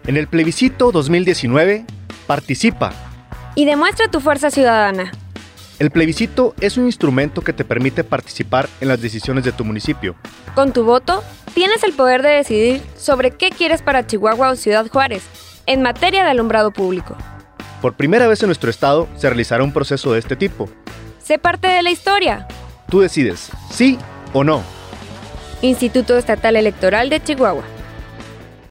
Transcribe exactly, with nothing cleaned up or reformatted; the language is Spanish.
En el plebiscito dos mil diecinueve, participa. Y demuestra tu fuerza ciudadana. El plebiscito es un instrumento que te permite participar en las decisiones de tu municipio. Con tu voto, tienes el poder de decidir sobre qué quieres para Chihuahua o Ciudad Juárez, en materia de alumbrado público. Por primera vez en nuestro estado se realizará un proceso de este tipo. Sé parte de la historia. Tú decides, sí o no. Instituto Estatal Electoral de Chihuahua.